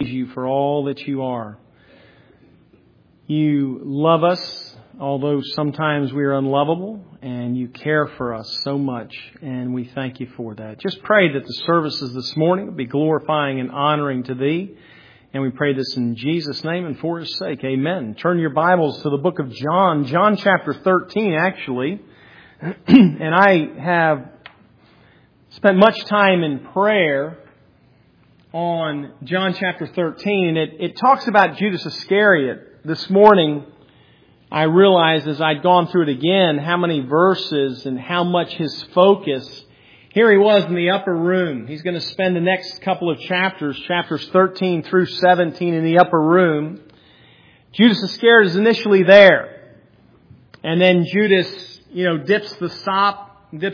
You for all that You are. You love us, although sometimes we are unlovable, and You care for us so much, and we thank You for that. Just pray that the services this morning will be glorifying and honoring to Thee, and we pray this in Jesus' name and for His sake. Amen. Turn your Bibles to the book of John, John chapter 13, actually. And I have spent much time in prayer on John chapter 13. It talks about Judas Iscariot. This morning, I realized as I'd gone through it again, how many verses and how much his focus. Here he was in the upper room. He's going to spend the next couple of chapters 13 through 17 in the upper room. Judas Iscariot is initially there. And then Judas, dips the sop in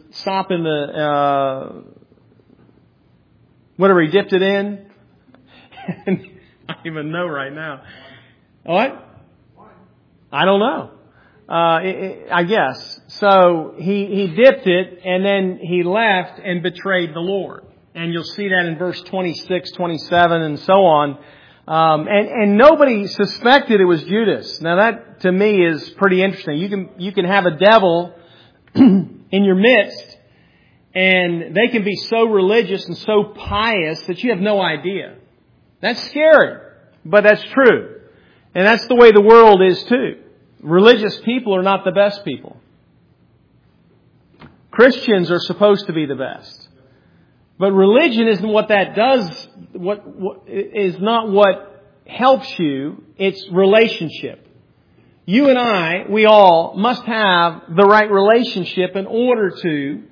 the, whatever he dipped it in. I don't even know right now. What? I don't know. I guess. So he dipped it and then he left and betrayed the Lord. And you'll see that in verse 26, 27 and so on. And nobody suspected it was Judas. Now that to me is pretty interesting. You can have a devil in your midst and they can be so religious and so pious that you have no idea. That's scary, but that's true. And that's the way the world is too. Religious people are not the best people. Christians are supposed to be the best. But religion isn't what that does, what is not what helps you. It's relationship. You and I, we all must have the right relationship in order to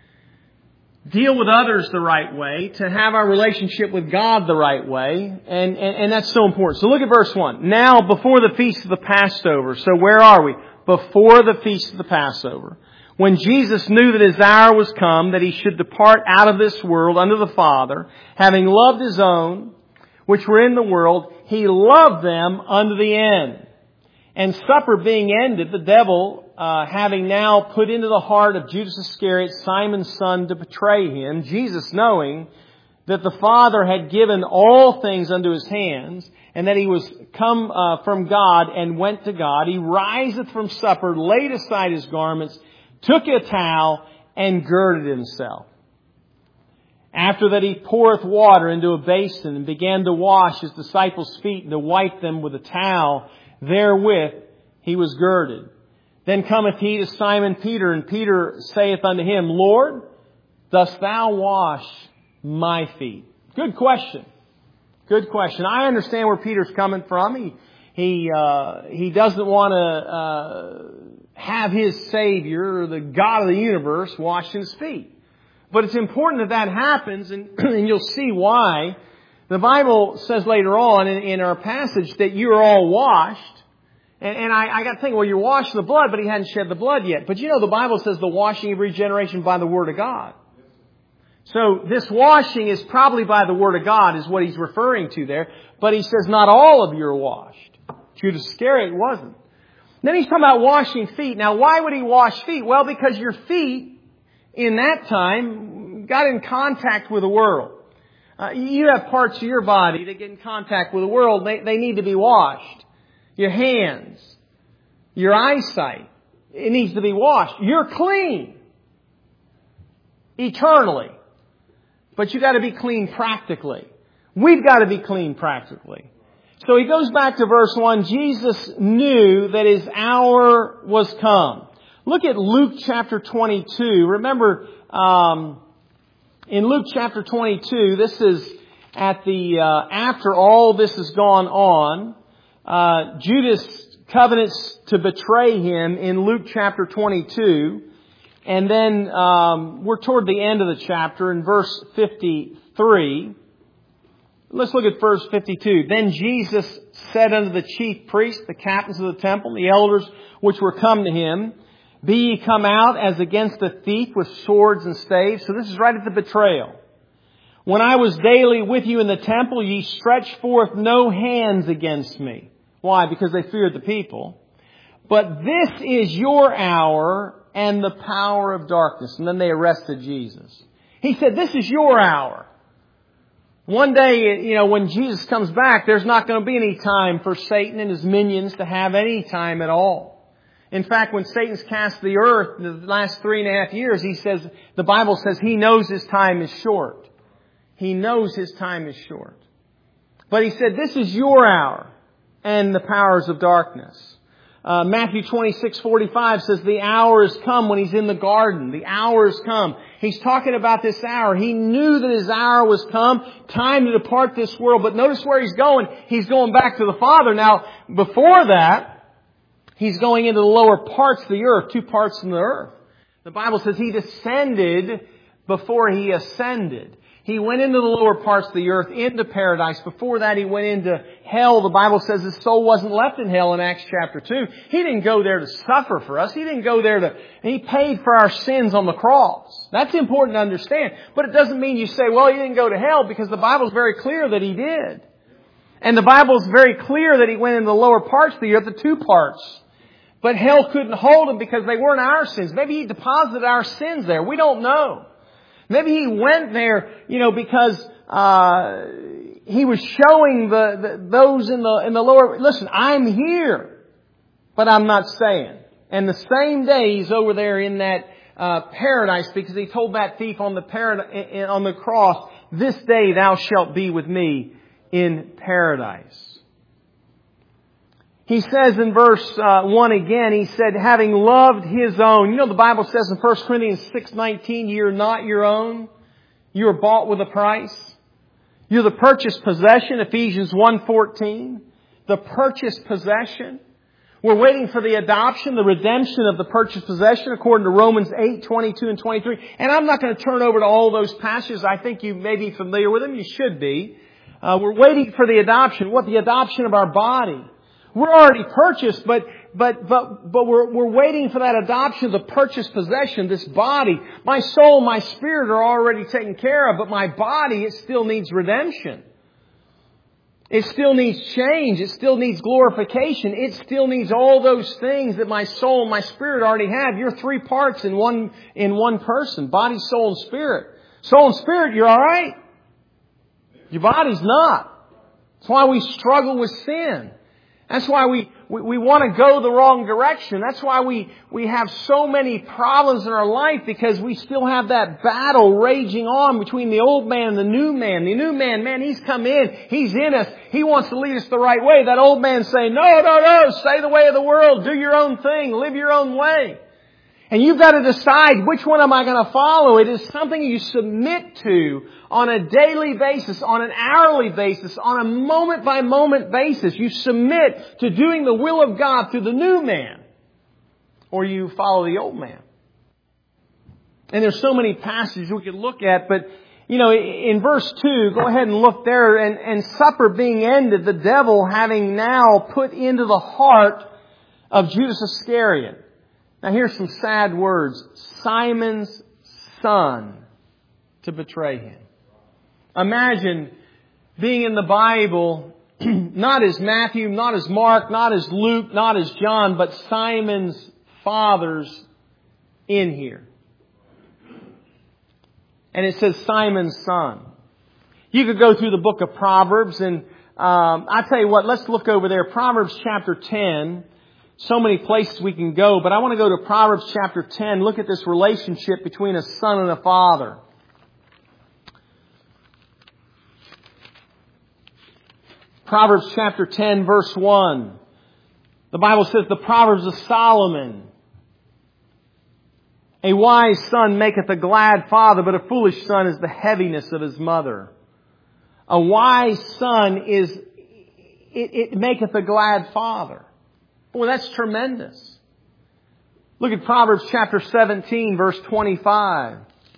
deal with others the right way, to have our relationship with God the right way, and that's so important. So look at verse 1. Now, before the feast of the Passover. So where are we? Before the feast of the Passover. When Jesus knew that His hour was come, that He should depart out of this world unto the Father, having loved His own, which were in the world, He loved them unto the end. And supper being ended, the devil, having now put into the heart of Judas Iscariot, Simon's son, to betray Him, Jesus knowing that the Father had given all things unto His hands, and that He was come from God and went to God, He riseth from supper, laid aside His garments, took a towel, and girded Himself. After that He poureth water into a basin, and began to wash His disciples' feet, and to wipe them with a towel. Therewith He was girded. Then cometh He to Simon Peter, and Peter saith unto Him, Lord, dost Thou wash my feet? Good question. Good question. I understand where Peter's coming from. He doesn't want to have his Savior, the God of the universe, washing his feet. But it's important that happens, and you'll see why. The Bible says later on in our passage that you are all washed. And I got to think, well, you're washed in the blood, but He hadn't shed the blood yet. But the Bible says the washing of regeneration by the Word of God. So this washing is probably by the Word of God is what He's referring to there. But He says not all of you are washed. Judas Iscariot wasn't. Then He's talking about washing feet. Now, why would He wash feet? Well, because your feet in that time got in contact with the world. You have parts of your body that get in contact with the world. They need to be washed. Your hands, your eyesight, it needs to be washed. You're clean eternally. But you got to be clean practically. We've got to be clean practically. So he goes back to verse 1. Jesus knew that His hour was come. Look at Luke chapter 22. Remember, in Luke chapter 22, this is at the after all this has gone on. Judas covenants to betray Him in Luke chapter 22. And then we're toward the end of the chapter in verse 53. Let's look at verse 52. Then Jesus said unto the chief priests, the captains of the temple, the elders which were come to Him, Be ye come out as against a thief with swords and staves. So this is right at the betrayal. When I was daily with you in the temple, ye stretched forth no hands against me. Why? Because they feared the people. But this is your hour and the power of darkness. And then they arrested Jesus. He said, this is your hour. One day, when Jesus comes back, there's not going to be any time for Satan and his minions to have any time at all. In fact, when Satan's cast the earth in the last 3.5 years, the Bible says he knows his time is short. He knows his time is short. But he said, this is your hour and the powers of darkness. Matthew 26:45 says the hour has come when he's in the garden. The hour has come. He's talking about this hour. He knew that his hour was come, time to depart this world. But notice where he's going. He's going back to the Father. Now, before that, he's going into the lower parts of the earth, 2 parts in the earth. The Bible says he descended before he ascended. He went into the lower parts of the earth, into paradise. Before that, he went into hell. The Bible says his soul wasn't left in hell in Acts chapter 2. He didn't go there to suffer for us. He didn't go there He paid for our sins on the cross. That's important to understand. But it doesn't mean you say, well, he didn't go to hell, because the Bible's very clear that he did. And the Bible's very clear that he went into the lower parts of the earth, the 2 parts. But hell couldn't hold him because they weren't our sins. Maybe he deposited our sins there. We don't know. Maybe he went there, because he was showing those in the lower. Listen, I'm here, but I'm not staying. And the same day he's over there in that paradise, because he told that thief on the cross, "This day thou shalt be with me in paradise." He says in verse 1 again, he said, having loved his own. The Bible says in 1 Corinthians 6:19, you're not your own. You are bought with a price. You're the purchased possession, Ephesians 1:14. The purchased possession. We're waiting for the adoption, the redemption of the purchased possession, according to Romans 8:22 and 23. And I'm not going to turn over to all those passages. I think you may be familiar with them. You should be. We're waiting for the adoption. What? The adoption of our body. We're already purchased, but we're waiting for that adoption of the purchased possession, this body. My soul, my spirit are already taken care of, but my body, it still needs redemption. It still needs change. It still needs glorification. It still needs all those things that my soul and my spirit already have. You're 3 parts in one person. Body, soul, and spirit. Soul and spirit, you're alright. Your body's not. That's why we struggle with sin. That's why we want to go the wrong direction. That's why we have so many problems in our life, because we still have that battle raging on between the old man and the new man. The new man, he's come in. He's in us. He wants to lead us the right way. That old man's saying, no, stay the way of the world. Do your own thing. Live your own way. And you've got to decide, which one am I going to follow? It is something you submit to on a daily basis, on an hourly basis, on a moment-by-moment basis. You submit to doing the will of God through the new man, or you follow the old man. And there's so many passages we could look at, but in verse 2, go ahead and look there, and supper being ended, the devil having now put into the heart of Judas Iscariot. Now here's some sad words. Simon's son, to betray him. Imagine being in the Bible, not as Matthew, not as Mark, not as Luke, not as John, but Simon's father's in here. And it says Simon's son. You could go through the book of Proverbs, and I tell you what, let's look over there. Proverbs chapter 10. So many places we can go, but I want to go to Proverbs chapter 10. Look at this relationship between a son and a father. Proverbs chapter 10, verse 1. The Bible says, the Proverbs of Solomon. A wise son maketh a glad father, but a foolish son is the heaviness of his mother. A wise son it maketh a glad father. Well, that's tremendous. Look at Proverbs chapter 17, verse 25.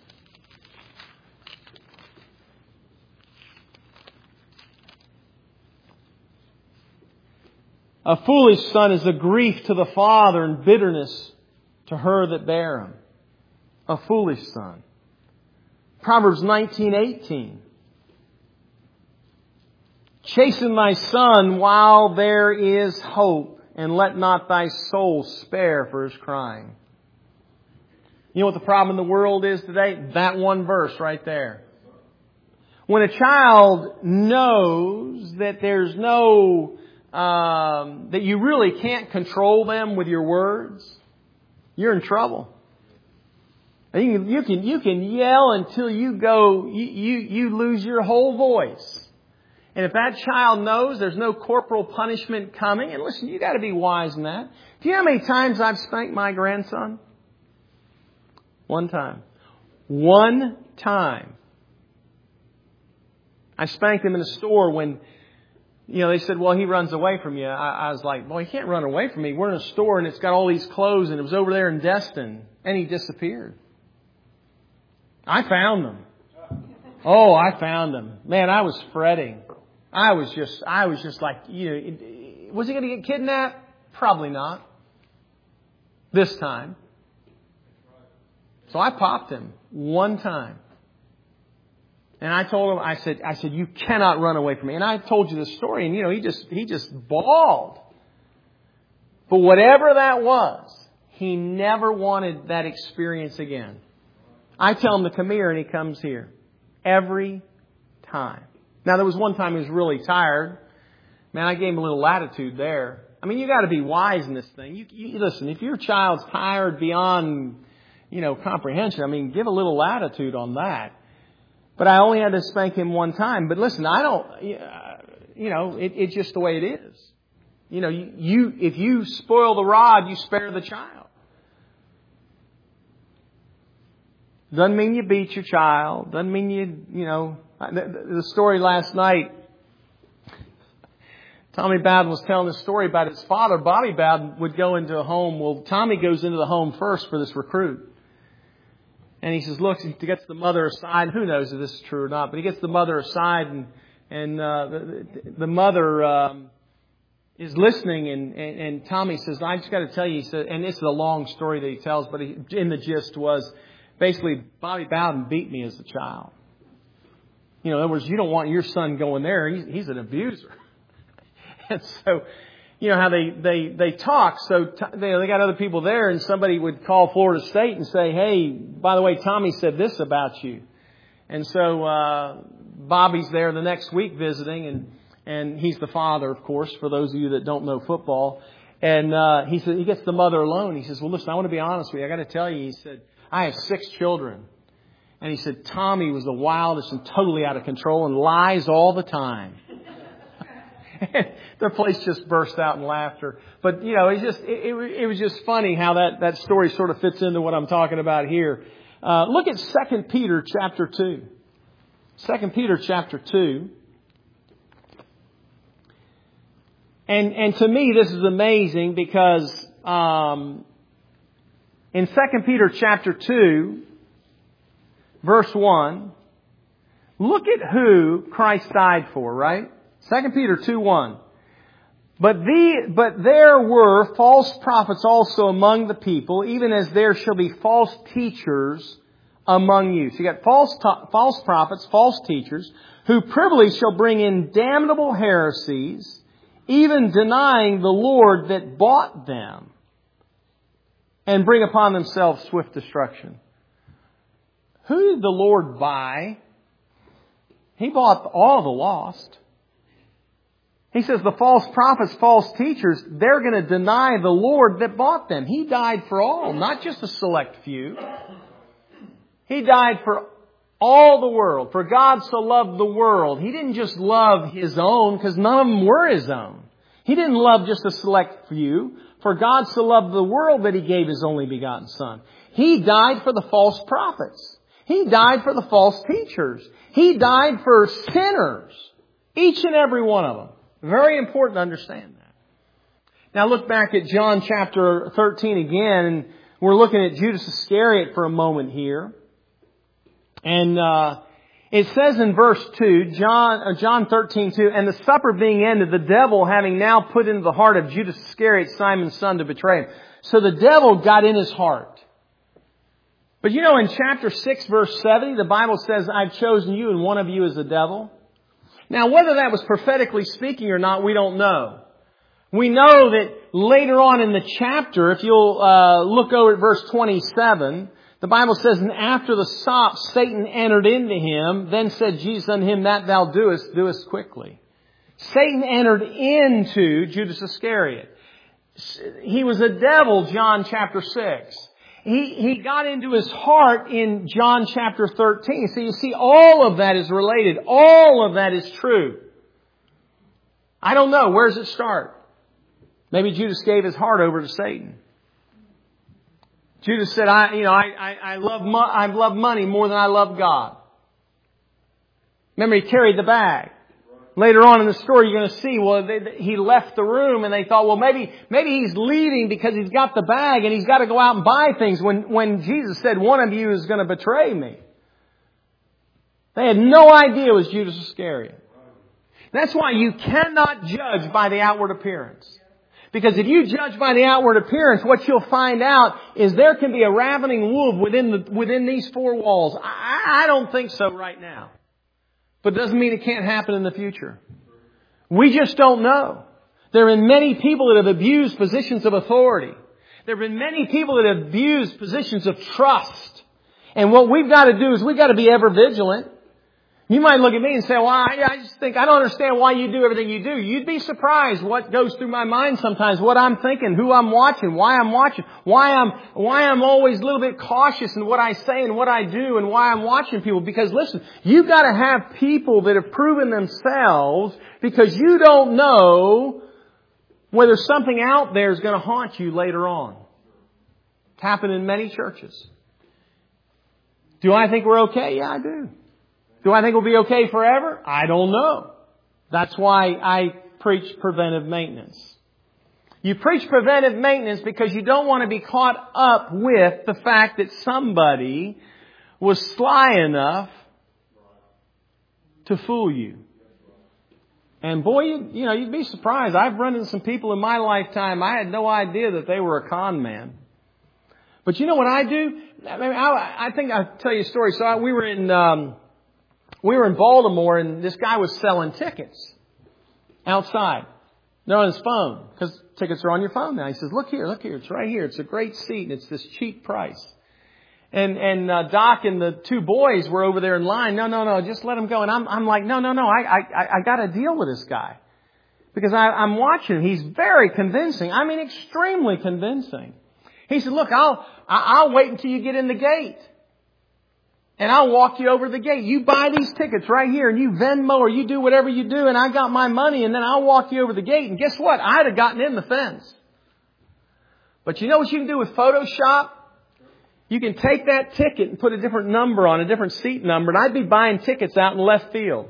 A foolish son is a grief to the father and bitterness to her that bare him. A foolish son. Proverbs 19:18. Chasten thy son while there is hope, and let not thy soul spare for his crying. You know what the problem in the world is today? That one verse right there. When a child knows that there's no, that you really can't control them with your words, you're in trouble. You can yell until you go, you lose your whole voice. And if that child knows there's no corporal punishment coming, and listen, you got to be wise in that. Do you know how many times I've spanked my grandson? One time. One time. I spanked him in the store when, they said, well, he runs away from you. I was like, well, he can't run away from me. We're in a store and it's got all these clothes and it was over there in Destin. And he disappeared. I found them. Oh, I found them. Man, I was fretting. I was just like, was he going to get kidnapped? Probably not. This time. So I popped him one time. And I told him, I said, you cannot run away from me. And I told you the story and he just bawled. But whatever that was, he never wanted that experience again. I tell him to come here and he comes here. Every time. Now, there was one time he was really tired. Man, I gave him a little latitude there. I mean, you got to be wise in this thing. You listen, if your child's tired beyond, comprehension, I mean, give a little latitude on that. But I only had to spank him one time. But listen, I don't, it's just the way it is. If you spoil the rod, you spare the child. Doesn't mean you beat your child. Doesn't mean the story last night, Tommy Bowden was telling the story about his father. Bobby Bowden would go into a home. Well, Tommy goes into the home first for this recruit. And he says, look, he gets the mother aside. Who knows if this is true or not, but he gets the mother aside and the mother is listening and Tommy says, I just got to tell you, he said, and this is a long story that he tells, but in the gist was, basically, Bobby Bowden beat me as a child. In other words, you don't want your son going there. He's an abuser. And so, how they talk. So they got other people there, and somebody would call Florida State and say, hey, by the way, Tommy said this about you. And so Bobby's there the next week visiting, and he's the father, of course, for those of you that don't know football. And he said he gets the mother alone. He says, well, listen, I want to be honest with you. I got to tell you, he said, I have 6 children. And he said, Tommy was the wildest and totally out of control and lies all the time. The place just burst out in laughter. But, it was just funny how that story sort of fits into what I'm talking about here. Look at 2 Peter chapter 2. 2 Peter chapter 2. And to me, this is amazing because in 2 Peter chapter 2, verse 1, look at who Christ died for, right? 2 Peter 2:1. But there were false prophets also among the people, even as there shall be false teachers among you. So you got false prophets, false teachers, who privily shall bring in damnable heresies, even denying the Lord that bought them, and bring upon themselves swift destruction. Who did the Lord buy? He bought all the lost. He says the false prophets, false teachers, they're going to deny the Lord that bought them. He died for all, not just a select few. He died for all the world. For God so loved the world. He didn't just love His own, because none of them were His own. He didn't love just a select few. For God so loved the world that He gave His only begotten Son. He died for the false prophets. He died for the false teachers. He died for sinners. Each and every one of them. Very important to understand that. Now look back at John chapter 13 again, and we're looking at Judas Iscariot for a moment here. And it says in verse 2, John 13:2, and the supper being ended, the devil having now put into the heart of Judas Iscariot, Simon's son, to betray him. So the devil got in his heart. But in chapter 6, verse 70, the Bible says, I've chosen you and one of you is the devil. Now, whether that was prophetically speaking or not, we don't know. We know that later on in the chapter, if you'll look over at verse 27, The Bible says, and after the sop, Satan entered into him. Then said Jesus unto him, that thou doest quickly. Satan entered into Judas Iscariot. He was a devil, John chapter 6. He got into his heart in John chapter 13. So you see, all of that is related. All of that is true. I don't know. Where does it start? Maybe Judas gave his heart over to Satan. Judas said, I love money more than I love God. Remember, he carried the bag. Later on in the story, you're going to see, he left the room and they thought, well, maybe he's leaving because he's got the bag and he's got to go out and buy things when Jesus said, one of you is going to betray me. They had no idea it was Judas Iscariot. That's why you cannot judge by the outward appearance. Because if you judge by the outward appearance, what you'll find out is there can be a ravening wolf within these four walls. I don't think so right now. But it doesn't mean it can't happen in the future. We just don't know. There have been many people that have abused positions of authority. There have been many people that have abused positions of trust. And what we've got to do is we've got to be ever vigilant. You might look at me and say, well, I just think I don't understand why you do everything you do. You'd be surprised what goes through my mind sometimes, what I'm thinking, who I'm watching, why I'm always a little bit cautious in what I say and what I do and why I'm watching people. Because listen, you've got to have people that have proven themselves, because you don't know whether something out there is going to haunt you later on. It's happened in many churches. Do I think we're okay? Yeah, I do. Do I think we'll be okay forever? I don't know. That's why I preach preventive maintenance. You preach preventive maintenance because you don't want to be caught up with the fact that somebody was sly enough to fool you. And boy, you'd be surprised. I've run into some people in my lifetime, I had no idea that they were a con man. But you know what I do? I think I'll tell you a story. So we were in Baltimore, and this guy was selling tickets outside. They're on his phone, because tickets are on your phone now. He says, look here, it's right here. It's a great seat, and it's this cheap price. And Doc and the two boys were over there in line. No, just let him go. And I'm like, no, I got to deal with this guy. Because I'm watching him. He's very convincing. I mean, extremely convincing. He said, look, I'll wait until you get in the gate. And I'll walk you over the gate. You buy these tickets right here and you Venmo or you do whatever you do, and I got my money, and then I'll walk you over the gate. And guess what? I'd have gotten in the fence. But you know what you can do with Photoshop? You can take that ticket and put a different number on, a different seat number, and I'd be buying tickets out in left field.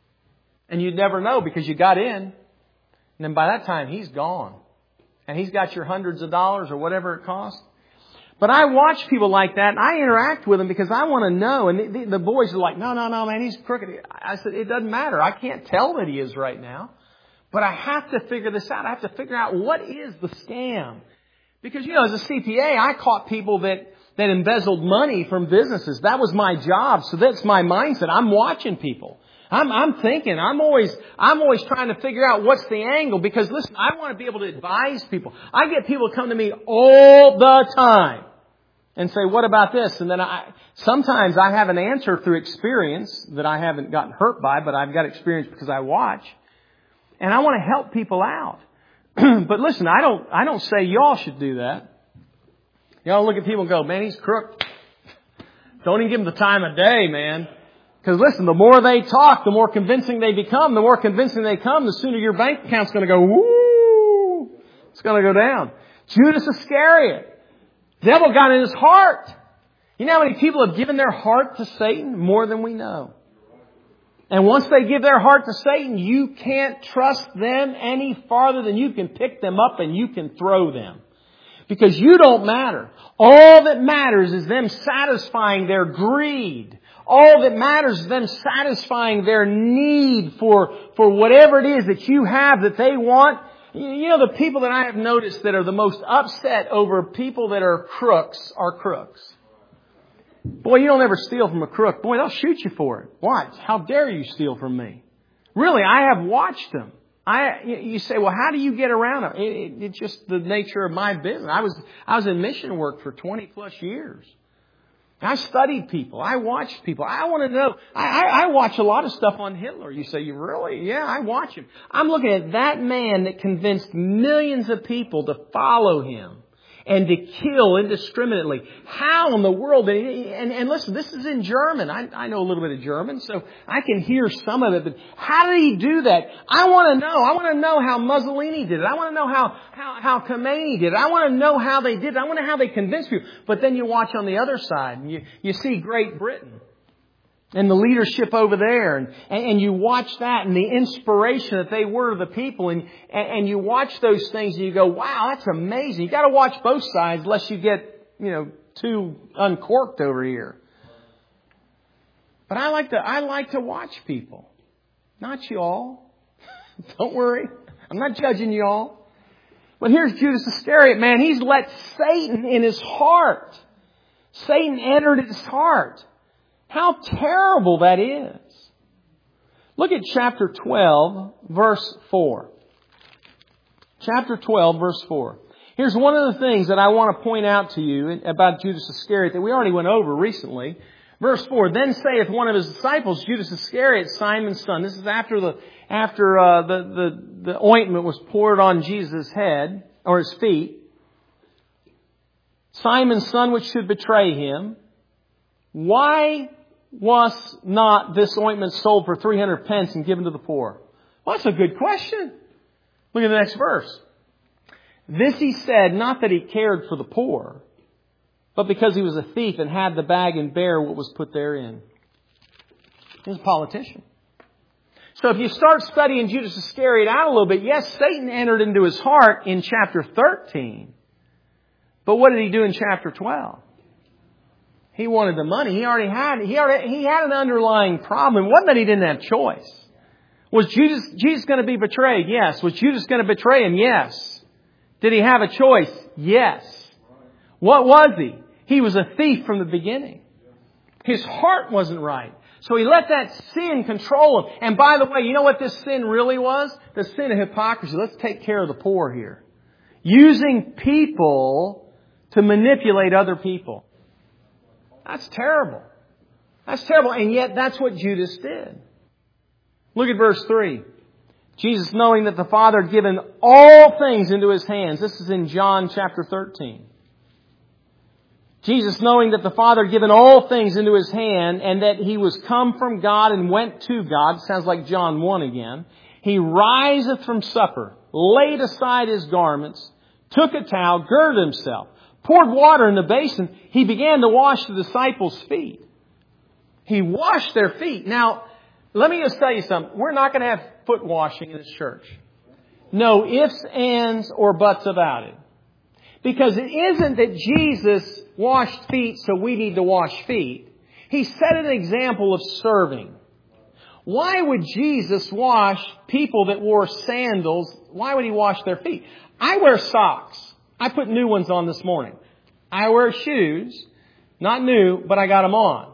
And you'd never know because you got in. And then by that time, he's gone. And he's got your hundreds of dollars or whatever it costs. But I watch people like that, and I interact with them because I want to know. And the boys are like, no, man, he's crooked. I said, it doesn't matter. I can't tell that he is right now. But I have to figure this out. I have to figure out what is the scam. Because, as a CPA, I caught people that embezzled money from businesses. That was my job. So that's my mindset. I'm watching people. I'm thinking. I'm always trying to figure out what's the angle. Because listen, I want to be able to advise people. I get people come to me all the time and say, what about this? And then sometimes I have an answer through experience that I haven't gotten hurt by, but I've got experience because I watch. And I want to help people out. But listen, I don't say y'all should do that. Y'all look at people and go, man, he's crook. Don't even give him the time of day, man. Because listen, the more they talk, the more convincing they become. The more convincing they come, the sooner your bank account's going to go, woo! It's going to go down. Judas Iscariot. Devil got in his heart. You know how many people have given their heart to Satan? More than we know. And once they give their heart to Satan, you can't trust them any farther than you can pick them up and you can throw them. Because you don't matter. All that matters is them satisfying their greed. All that matters is them satisfying their need for whatever it is that you have that they want. The people that I have noticed that are the most upset over people that are crooks are crooks. Boy, you don't ever steal from a crook. Boy, they'll shoot you for it. What? How dare you steal from me? Really, I have watched them. You say, well, how do you get around them? It's just the nature of my business. I was in mission work for 20 plus years. I studied people. I watched people. I want to know. I watch a lot of stuff on Hitler. You say, you really? Yeah, I watch him. I'm looking at that man that convinced millions of people to follow him and to kill indiscriminately. How in the world did he, and listen, this is in German. I know a little bit of German, so I can hear some of it. But how did he do that? I want to know. I want to know how Mussolini did it. I want to know how Khomeini did it. I want to know how they did it. I want to know how they convinced people. But then you watch on the other side, and you see Great Britain and the leadership over there, and you watch that and the inspiration that they were to the people, and you watch those things and you go, wow, that's amazing. You got to watch both sides lest you get, too uncorked over here. But I like to watch people, not y'all. Don't worry, I'm not judging y'all. But here's Judas Iscariot, man. He's let Satan in his heart. Satan entered his heart. How terrible that is. Look at chapter 12, verse 4. Chapter 12, verse 4. Here's one of the things that I want to point out to you about Judas Iscariot that we already went over recently. Verse 4, then saith one of his disciples, Judas Iscariot, Simon's son. This is after the ointment was poured on Jesus' head, or his feet. Simon's son, which should betray him. Why was not this ointment sold for 300 pence and given to the poor? Well, that's a good question. Look at the next verse. This he said, not that he cared for the poor, but because he was a thief and had the bag and bare what was put therein. He's a politician. So if you start studying Judas Iscariot out a little bit, yes, Satan entered into his heart in chapter 13. But what did he do in chapter 12? He wanted the money. He had an underlying problem. It wasn't that he didn't have choice. Was Jesus going to be betrayed? Yes. Was Judas going to betray him? Yes. Did he have a choice? Yes. What was he? He was a thief from the beginning. His heart wasn't right. So he let that sin control him. And by the way, you know what this sin really was? The sin of hypocrisy. Let's take care of the poor here. Using people to manipulate other people. That's terrible. That's terrible. And yet that's what Judas did. Look at verse 3. Jesus, knowing that the Father had given all things into His hands. This is in John chapter 13. Jesus, knowing that the Father had given all things into His hand and that He was come from God and went to God. Sounds like John 1 again. He riseth from supper, laid aside His garments, took a towel, girded Himself, poured water in the basin. He began to wash the disciples' feet. He washed their feet. Now, let me just tell you something. We're not going to have foot washing in this church. No ifs, ands, or buts about it. Because it isn't that Jesus washed feet, so we need to wash feet. He set an example of serving. Why would Jesus wash people that wore sandals? Why would He wash their feet? I wear socks. I put new ones on this morning. I wear shoes. Not new, but I got them on.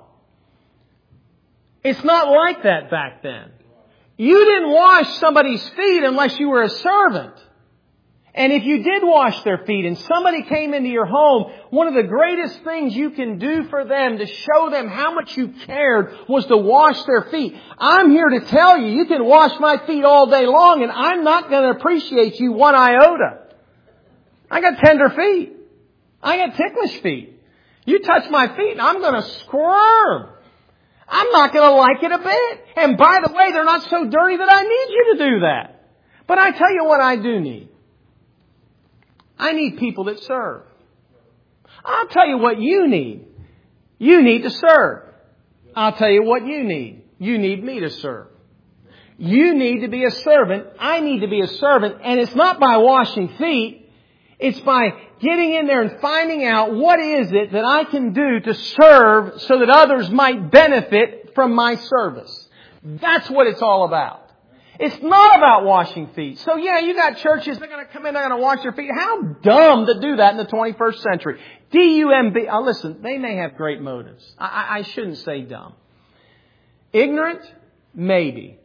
It's not like that back then. You didn't wash somebody's feet unless you were a servant. And if you did wash their feet and somebody came into your home, one of the greatest things you can do for them to show them how much you cared was to wash their feet. I'm here to tell you, you can wash my feet all day long and I'm not going to appreciate you one iota. I got tender feet. I got ticklish feet. You touch my feet and I'm going to squirm. I'm not going to like it a bit. And by the way, they're not so dirty that I need you to do that. But I tell you what I do need. I need people that serve. I'll tell you what you need. You need to serve. I'll tell you what you need. You need me to serve. You need to be a servant. I need to be a servant. And it's not by washing feet. It's by getting in there and finding out what is it that I can do to serve so that others might benefit from my service. That's what it's all about. It's not about washing feet. So yeah, you got churches, they're going to come in, they're going to wash their feet. How dumb to do that in the 21st century. D-U-M-B. Listen, they may have great motives. I shouldn't say dumb. Ignorant? Maybe.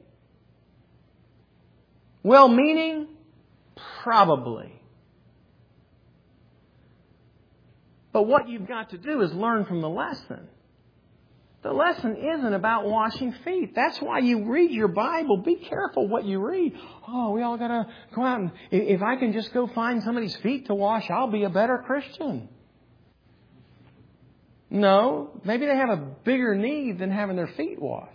Well-meaning? Probably. But what you've got to do is learn from the lesson. The lesson isn't about washing feet. That's why you read your Bible. Be careful what you read. Oh, we all got to go out and if I can just go find somebody's feet to wash, I'll be a better Christian. No, maybe they have a bigger need than having their feet washed.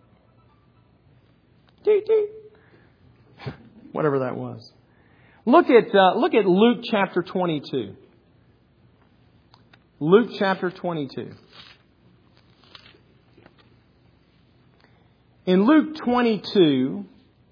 Whatever that was. Look at Luke chapter 22. Luke chapter 22. In Luke 22,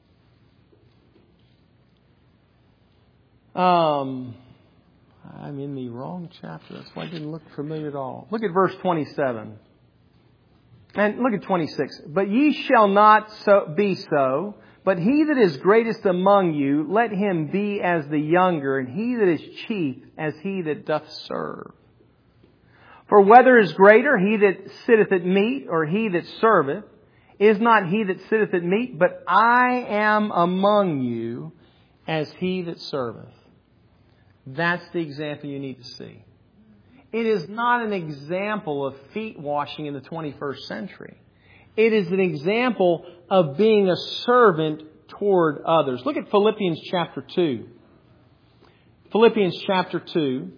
I'm in the wrong chapter. That's why it didn't look familiar at all. Look at verse 27. And look at 26. But ye shall not be so, but he that is greatest among you, let him be as the younger, and he that is chief as he that doth serve. For whether is greater, he that sitteth at meat, or he that serveth, is not he that sitteth at meat, but I am among you as he that serveth. That's the example you need to see. It is not an example of feet washing in the 21st century. It is an example of being a servant toward others. Look at Philippians chapter 2. Philippians chapter 2.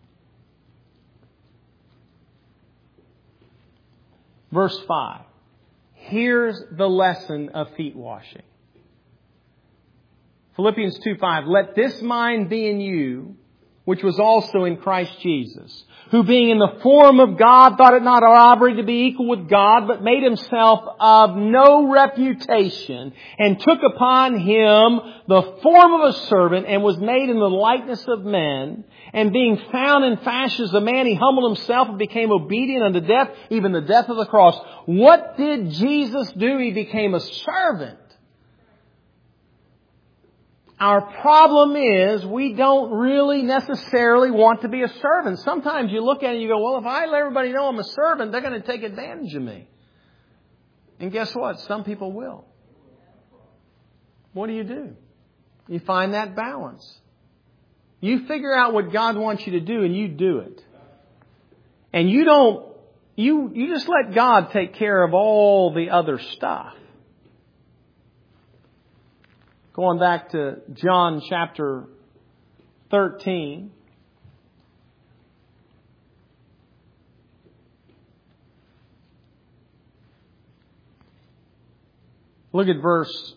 Verse 5. Here's the lesson of feet washing. Philippians 2:5. Let this mind be in you, which was also in Christ Jesus, who being in the form of God, thought it not a robbery to be equal with God, but made himself of no reputation, and took upon him the form of a servant, and was made in the likeness of men. And being found in fashion as a man, he humbled himself and became obedient unto death, even the death of the cross. What did Jesus do? He became a servant. Our problem is we don't really necessarily want to be a servant. Sometimes you look at it and you go, well, if I let everybody know I'm a servant, they're going to take advantage of me. And guess what? Some people will. What do? You find that balance. You figure out what God wants you to do and you do it. And you just let God take care of all the other stuff. Going back to John chapter 13. Look at verse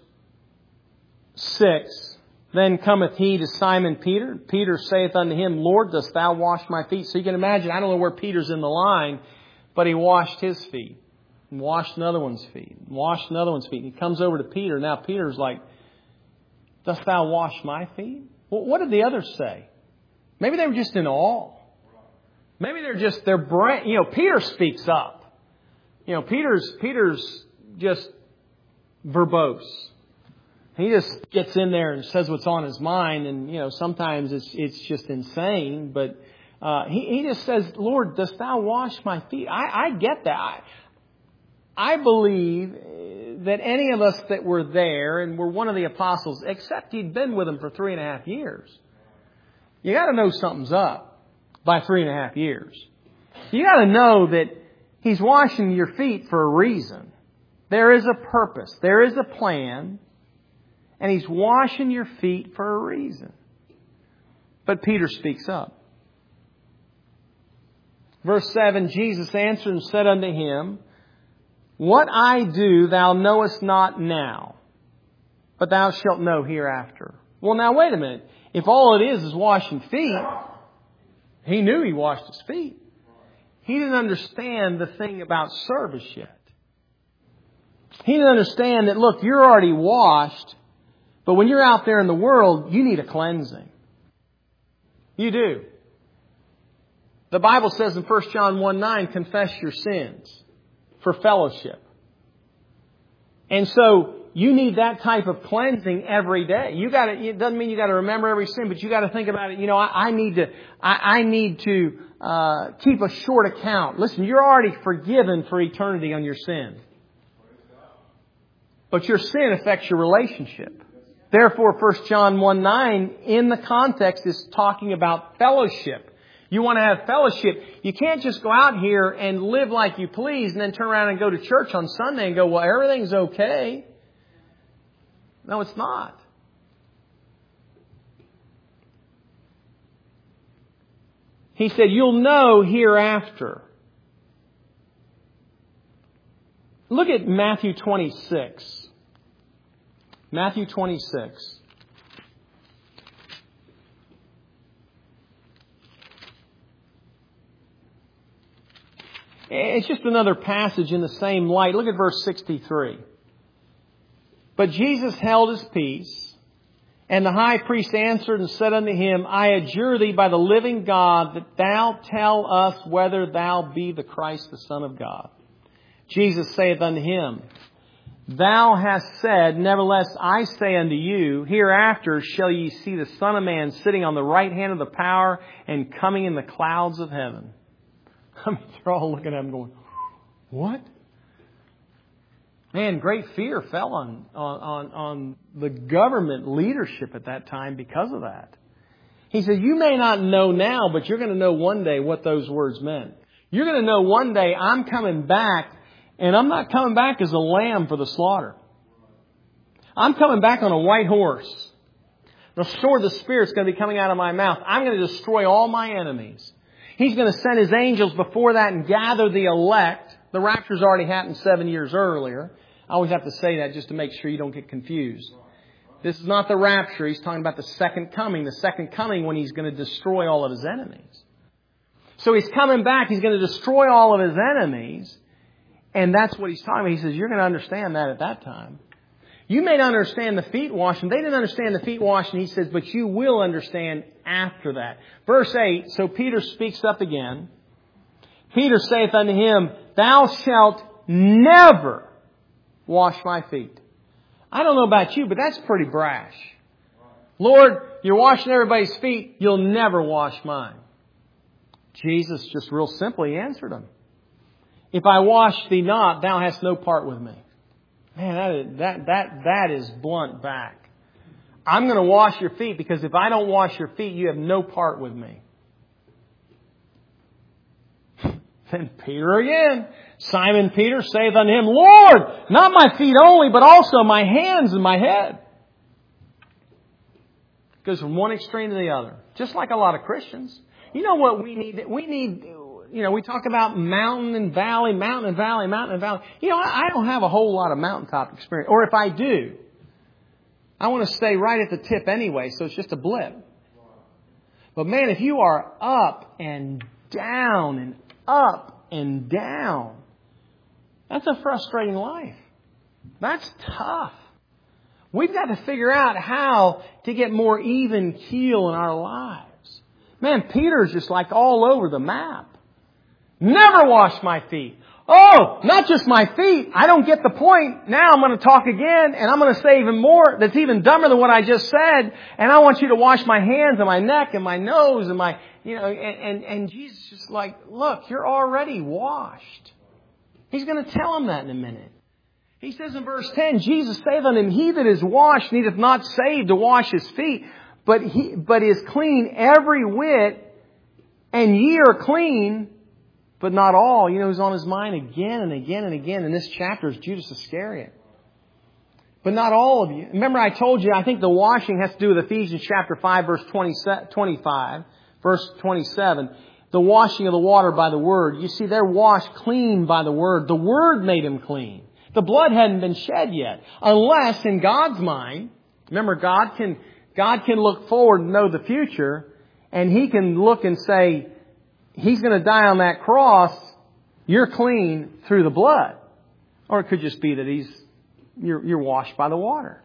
6. Then cometh he to Simon Peter. Peter saith unto him, Lord, dost thou wash my feet? So you can imagine, I don't know where Peter's in the line, but he washed his feet. And washed another one's feet. And washed another one's feet. And he comes over to Peter. Now Peter's like, dost thou wash my feet? Well, what did the others say? Maybe they were just in awe. Maybe their brain, Peter speaks up. Peter's just verbose. He just gets in there and says what's on his mind, and sometimes it's just insane. But he just says, "Lord, dost thou wash my feet?" I get that. I believe that any of us that were there and were one of the apostles, except he'd been with them for 3.5 years, you got to know something's up by 3.5 years. You got to know that he's washing your feet for a reason. There is a purpose. There is a plan. And he's washing your feet for a reason. But Peter speaks up. Verse 7, Jesus answered and said unto him, What I do thou knowest not now, but thou shalt know hereafter. Well, now wait a minute. If all it is washing feet, he knew he washed his feet. He didn't understand the thing about service yet. He didn't understand that, look, you're already washed. But when you're out there in the world, you need a cleansing. You do. The Bible says in 1 John 1:9, confess your sins for fellowship. And so you need that type of cleansing every day. It doesn't mean you got to remember every sin, but you got to think about it. I need to keep a short account. Listen, you're already forgiven for eternity on your sin. But your sin affects your relationship. Therefore, 1 John 1:9 in the context is talking about fellowship. You want to have fellowship. You can't just go out here and live like you please and then turn around and go to church on Sunday and go, well, everything's okay. No, it's not. He said, you'll know hereafter. Look at Matthew 26. Matthew 26. It's just another passage in the same light. Look at verse 63. But Jesus held his peace, and the high priest answered and said unto him, I adjure thee by the living God that thou tell us whether thou be the Christ, the Son of God. Jesus saith unto him, Thou hast said, nevertheless I say unto you, hereafter shall ye see the Son of Man sitting on the right hand of the power and coming in the clouds of heaven. I mean, they're all looking at him going, what? Man, great fear fell on the government leadership at that time because of that. He said, you may not know now, but you're going to know one day what those words meant. You're going to know one day I'm coming back, and I'm not coming back as a lamb for the slaughter. I'm coming back on a white horse. The sword of the Spirit's going to be coming out of my mouth. I'm going to destroy all my enemies. He's going to send His angels before that and gather the elect. The rapture's already happened 7 years earlier. I always have to say that just to make sure you don't get confused. This is not the rapture. He's talking about the second coming. The second coming when He's going to destroy all of His enemies. So He's coming back. He's going to destroy all of His enemies. And that's what He's talking about. He says, you're going to understand that at that time. You may not understand the feet washing. They didn't understand the feet washing. He says, but you will understand after that. Verse 8, so Peter speaks up again. Peter saith unto him, Thou shalt never wash my feet. I don't know about you, but that's pretty brash. Lord, you're washing everybody's feet. You'll never wash mine. Jesus just real simply answered him. If I wash thee not, thou hast no part with me. Man, that is blunt back. I'm going to wash your feet because if I don't wash your feet, you have no part with me. Then Peter again. Simon Peter saith unto him, Lord, not my feet only, but also my hands and my head. Goes from one extreme to the other. Just like a lot of Christians. You know what we need? We need, we talk about mountain and valley, mountain and valley, mountain and valley. I don't have a whole lot of mountaintop experience. Or if I do, I want to stay right at the tip anyway, so it's just a blip. But man, if you are up and down and up and down, that's a frustrating life. That's tough. We've got to figure out how to get more even keel in our lives. Man, Peter's just like all over the map. Never wash my feet. Oh, not just my feet. I don't get the point. Now I'm going to talk again and I'm going to say even more that's even dumber than what I just said. And I want you to wash my hands and my neck and my nose and my, and Jesus is just like, look, you're already washed. He's going to tell him that in a minute. He says in verse 10, Jesus saith unto him, He that is washed needeth not save to wash his feet, but is clean every whit, and ye are clean, but not all. Who's on his mind again and again and again in this chapter is Judas Iscariot. But not all of you. Remember I told you, I think the washing has to do with Ephesians chapter 5, verse 25, verse 27. The washing of the water by the Word. You see, they're washed clean by the Word. The Word made them clean. The blood hadn't been shed yet. Unless in God's mind, remember God can look forward and know the future, and He can look and say, He's going to die on that cross, you're clean through the blood. Or it could just be that you're washed by the water.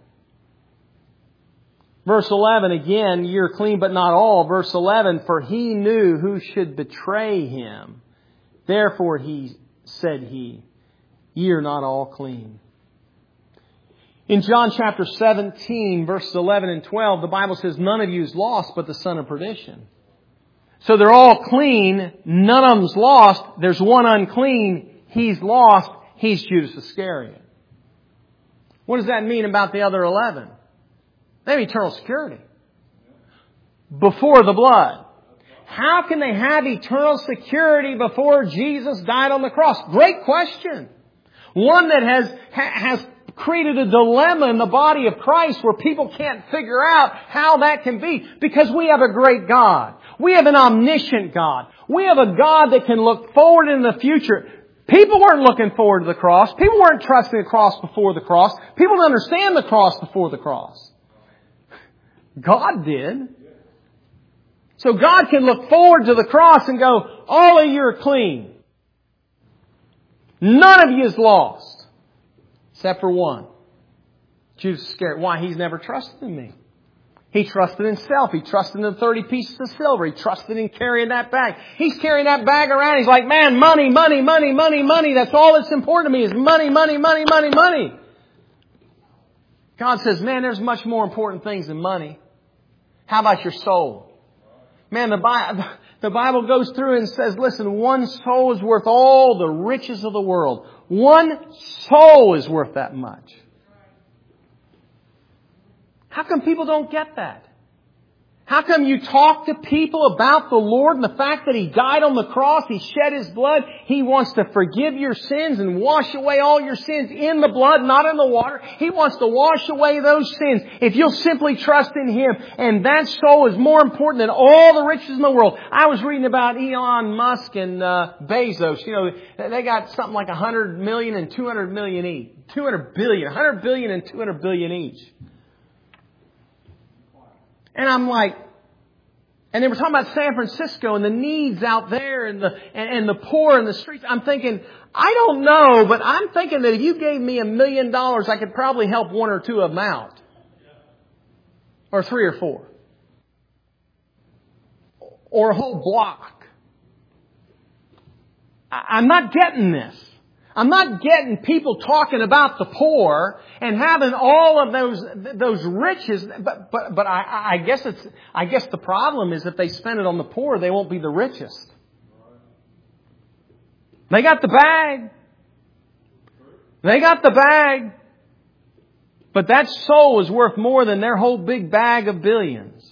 Verse 11, again, you're clean but not all. Verse 11, for He knew who should betray Him. Therefore said He, ye are not all clean. In John chapter 17, verses 11 and 12, the Bible says, none of you is lost but the son of perdition. So they're all clean. None of them's lost. There's one unclean. He's lost. He's Judas Iscariot. What does that mean about the other 11? They have eternal security. Before the blood. How can they have eternal security before Jesus died on the cross? Great question. One that has created a dilemma in the body of Christ where people can't figure out how that can be. Because we have a great God. We have an omniscient God. We have a God that can look forward in the future. People weren't looking forward to the cross. People weren't trusting the cross before the cross. People didn't understand the cross before the cross. God did. So God can look forward to the cross and go, all of you are clean. None of you is lost. Except for one. Judas is scared. Why? He's never trusted in me. He trusted in himself. He trusted in the 30 pieces of silver. He trusted in carrying that bag. He's carrying that bag around. He's like, man, money, money, money, money, money. That's all that's important to me is money, money, money, money, money. God says, man, there's much more important things than money. How about your soul? Man, the Bible goes through and says, listen, one soul is worth all the riches of the world. One soul is worth that much. How come people don't get that? How come you talk to people about the Lord and the fact that He died on the cross, He shed His blood, He wants to forgive your sins and wash away all your sins in the blood, not in the water. He wants to wash away those sins if you'll simply trust in Him. And that soul is more important than all the riches in the world. I was reading about Elon Musk and Bezos. You know, they got something like 100 million and 200 million each. 200 billion. 100 billion and 200 billion each. And I'm like, and they were talking about San Francisco and the needs out there and the poor in the streets. I'm thinking, I don't know, but I'm thinking that if you gave me $1 million, I could probably help one or two of them out. Or 3 or 4. Or a whole block. I'm not getting this. I'm not getting people talking about the poor and having all of those riches. But I guess the problem is if they spend it on the poor, they won't be the richest. They got the bag. They got the bag. But that soul is worth more than their whole big bag of billions.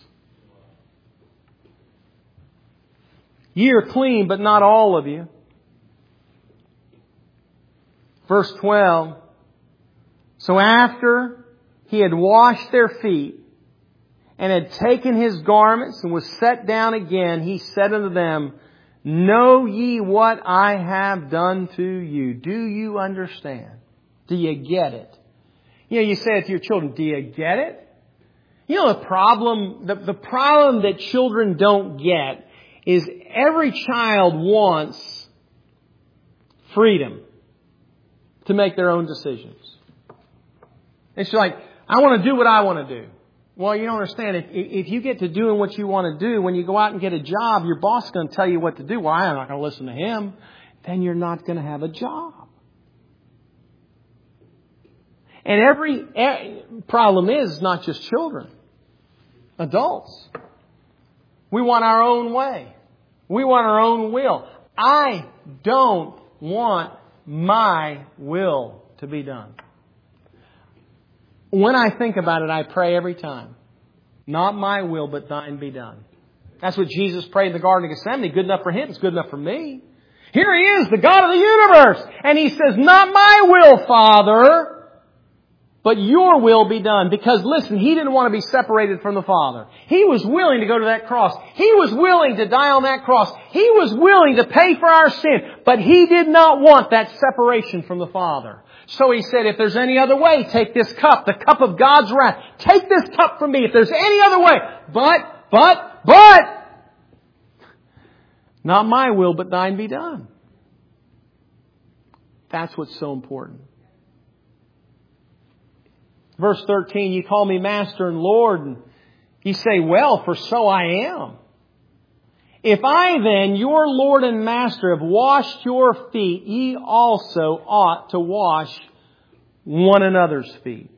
Ye are clean, but not all of you. Verse 12, so after He had washed their feet and had taken His garments and was set down again, He said unto them, know ye what I have done to you? Do you understand? Do you get it? You know, you say it to your children, do you get it? You know, the problem that children don't get is every child wants freedom to make their own decisions. It's like, I want to do what I want to do. Well, you don't understand. If you get to doing what you want to do, when you go out and get a job, your boss is going to tell you what to do. Well, I'm not going to listen to him. Then you're not going to have a job. And every problem is not just children. Adults. We want our own way. We want our own will. I don't want my will to be done. When I think about it, I pray every time. Not my will, but thine be done. That's what Jesus prayed in the Garden of Gethsemane. Good enough for Him. It's good enough for me. Here He is, the God of the universe. And He says, not my will, Father, but your will be done. Because listen, He didn't want to be separated from the Father. He was willing to go to that cross. He was willing to die on that cross. He was willing to pay for our sin. But He did not want that separation from the Father. So He said, if there's any other way, take this cup, the cup of God's wrath. Take this cup from me if there's any other way. But, not my will, but thine be done. That's what's so important. Verse 13, you call me Master and Lord, and you say, well, for so I am. If I then, your Lord and Master, have washed your feet, ye also ought to wash one another's feet.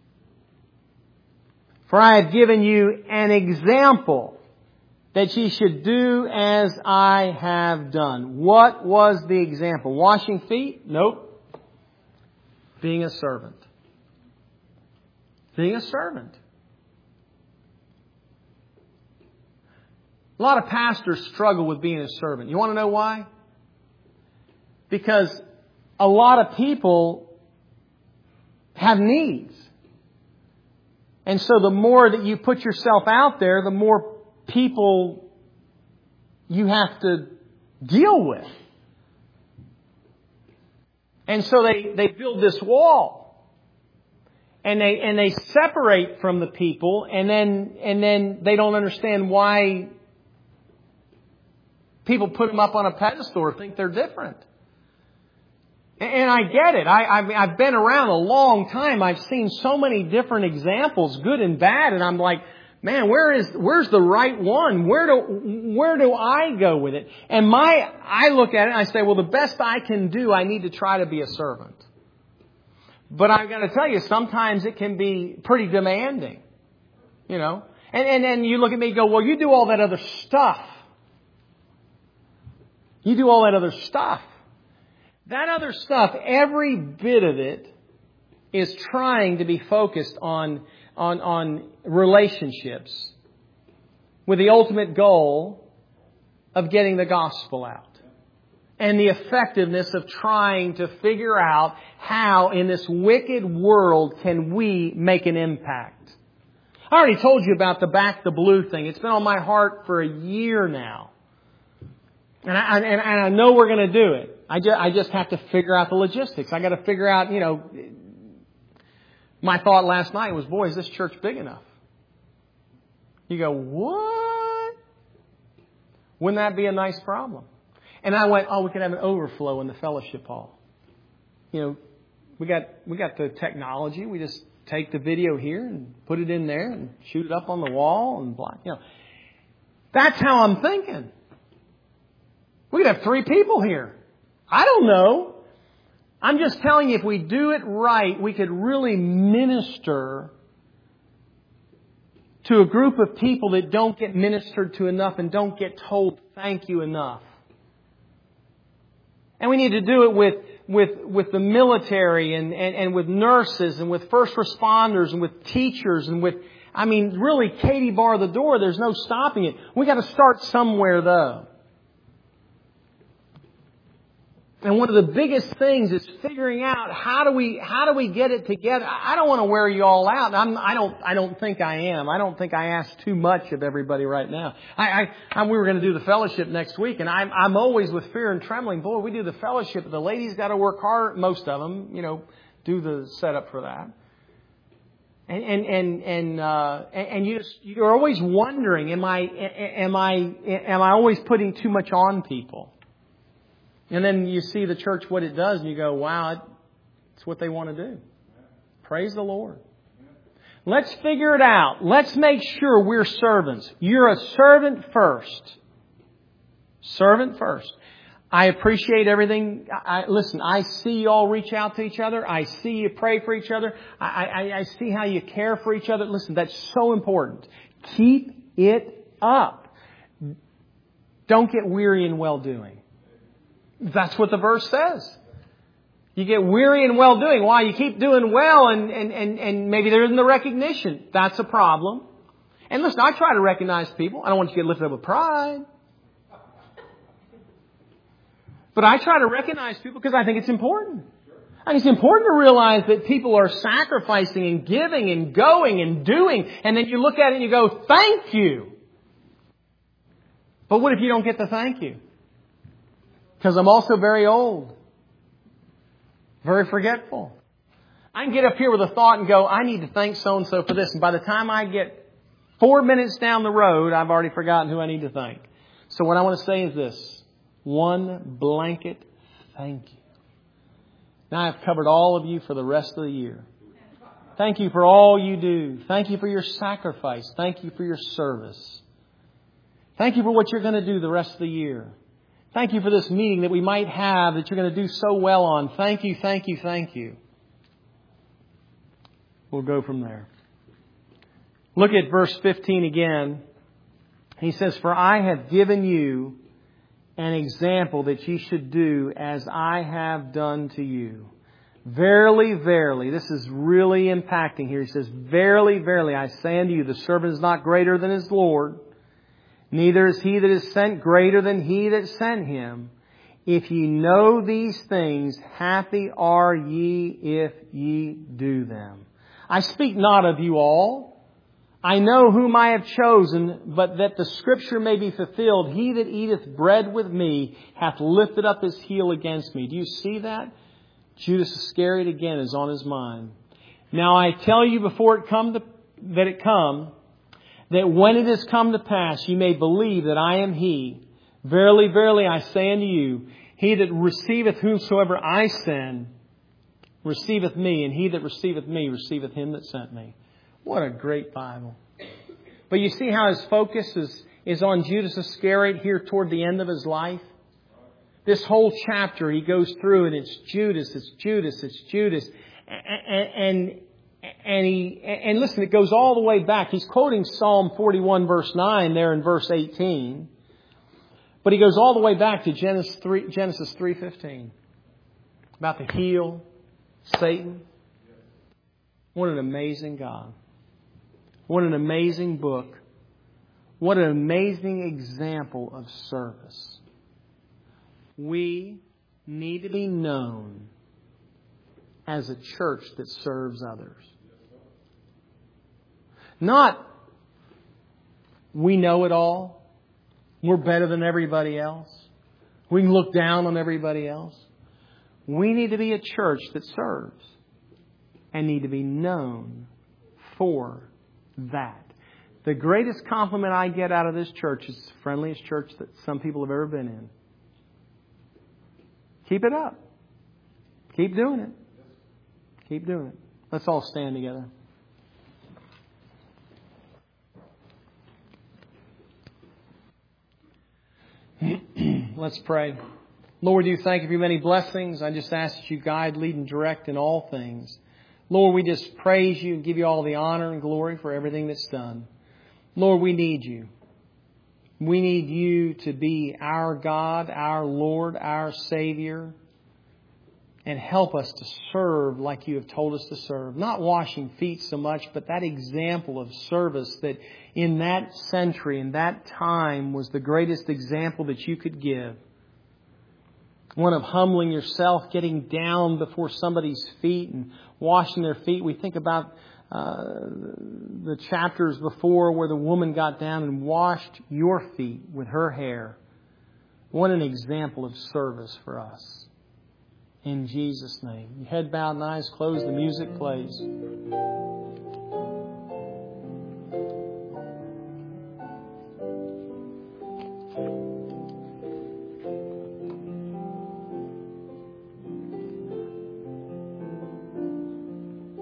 For I have given you an example that ye should do as I have done. What was the example? Washing feet? Nope. Being a servant. Being a servant. A lot of pastors struggle with being a servant. You want to know why? Because a lot of people have needs. And so the more that you put yourself out there, the more people you have to deal with. And so they build this wall. And they separate from the people, and then they don't understand why people put them up on a pedestal or think they're different. And I get it. I've been around a long time. I've seen so many different examples, good and bad, and I'm like, man, where's the right one? Where do I go with it? And I look at it and I say, well, the best I can do, I need to try to be a servant. But I've got to tell you, sometimes it can be pretty demanding, you know. And then you look at me and go, well, you do all that other stuff. You do all that other stuff. That other stuff, every bit of it is trying to be focused on relationships with the ultimate goal of getting the gospel out. And the effectiveness of trying to figure out how in this wicked world can we make an impact. I already told you about the Back the Blue thing. It's been on my heart for a year now. And I know we're going to do it. I just have to figure out the logistics. I got to figure out, you know, my thought last night was, boy, is this church big enough? You go, what? Wouldn't that be a nice problem? And I went, we could have an overflow in the fellowship hall. You know, we got the technology. We just take the video here and put it in there and shoot it up on the wall and blah. You know, that's how I'm thinking. We could have 3 people here. I don't know. I'm just telling you, if we do it right, we could really minister to a group of people that don't get ministered to enough and don't get told thank you enough. And we need to do it with the military and with nurses and with first responders and with teachers and with, I mean, really, Katie bar the door. There's no stopping it. We got to start somewhere, though. And one of the biggest things is figuring out how do we get it together. I don't want to wear you all out. I don't think I am. I don't think I ask too much of everybody right now. We were going to do the fellowship next week, and I'm always with fear and trembling. Boy, we do the fellowship. The ladies got to work hard. Most of them, you know, do the setup for that. And you're always wondering, am I always putting too much on people? And then you see the church, what it does, and you go, wow, it's what they want to do. Praise the Lord. Let's figure it out. Let's make sure we're servants. You're a servant first. Servant first. I appreciate everything. Listen, I see you all reach out to each other. I see you pray for each other. I see how you care for each other. Listen, that's so important. Keep it up. Don't get weary in well-doing. That's what the verse says. You get weary in well-doing. Why? You keep doing well and maybe there isn't the recognition. That's a problem. And listen, I try to recognize people. I don't want you to get lifted up with pride. But I try to recognize people because I think it's important. And it's important to realize that people are sacrificing and giving and going and doing. And then you look at it and you go, thank you. But what if you don't get the thank you? Because I'm also very old. Very forgetful. I can get up here with a thought and go, I need to thank so-and-so for this. And by the time I get 4 minutes down the road, I've already forgotten who I need to thank. So what I want to say is this. One blanket thank you. Now I've covered all of you for the rest of the year. Thank you for all you do. Thank you for your sacrifice. Thank you for your service. Thank you for what you're going to do the rest of the year. Thank you for this meeting that we might have that you're going to do so well on. Thank you, thank you, thank you. We'll go from there. Look at verse 15 again. He says, for I have given you an example that ye should do as I have done to you. Verily, verily, this is really impacting here. He says, verily, verily, I say unto you, the servant is not greater than his Lord, Neither is he that is sent greater than he that sent him. If ye know these things, happy are ye if ye do them. I speak not of you all. I know whom I have chosen, but that the Scripture may be fulfilled. He that eateth bread with me hath lifted up his heel against me. Do you see that? Judas Iscariot again is on his mind. Now I tell you before it come, that when it is come to pass, ye may believe that I am He. Verily, verily, I say unto you, he that receiveth whomsoever I send, receiveth me, and he that receiveth me, receiveth him that sent me. What a great Bible. But you see how his focus is on Judas Iscariot here toward the end of his life? This whole chapter he goes through and it's Judas, it's Judas, it's Judas. And listen, it goes all the way back. He's quoting Psalm 41 verse 9 there in verse 18. But he goes all the way back to Genesis 3:15. About the heel, Satan. What an amazing God. What an amazing book. What an amazing example of service. We need to be known as a church that serves others. Not we know it all. We're better than everybody else. We can look down on everybody else. We need to be a church that serves and need to be known for that. The greatest compliment I get out of this church is the friendliest church that some people have ever been in. Keep it up. Keep doing it. Keep doing it. Let's all stand together. Let's pray. Lord, you thank you for your many blessings. I just ask that you guide, lead, and direct in all things. Lord, we just praise you and give you all the honor and glory for everything that's done. Lord, we need you. We need you to be our God, our Lord, our Savior, and help us to serve like you have told us to serve. Not washing feet so much, but that example of service that in that century, in that time, was the greatest example that you could give. One of humbling yourself, getting down before somebody's feet and washing their feet. We think about the chapters before where the woman got down and washed your feet with her hair. What an example of service for us. In Jesus' name. Your head bowed and eyes closed. The music plays.